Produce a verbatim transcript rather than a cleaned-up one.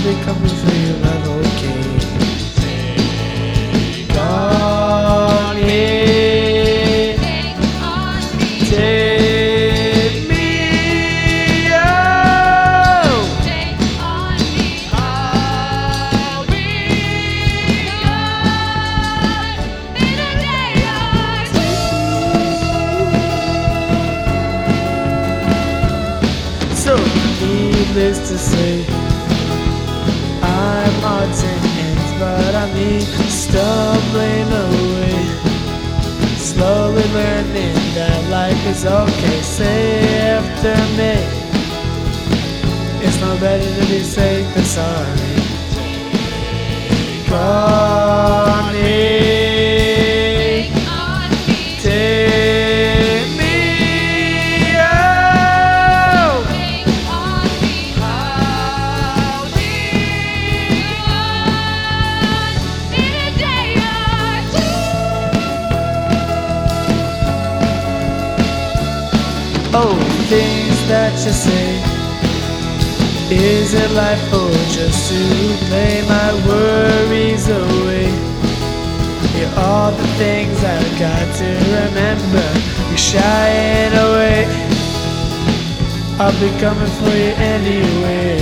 be coming for you, love, okay. Take on me. Take me, oh. Take on me. I'll be yours in a day or two. So needless to say, I'm on ten ends, but I'm stumbling away, slowly learning that life is okay. Say after me, it's no better to be safe than sorry. Take on me. Take on me. Take me, oh. Take on me. I'll be yours in a day or two. Oh, things that you say. Is it life or just to play my worries away? You're all the things I've got to remember. You're shying away. I'll be coming for you anyway.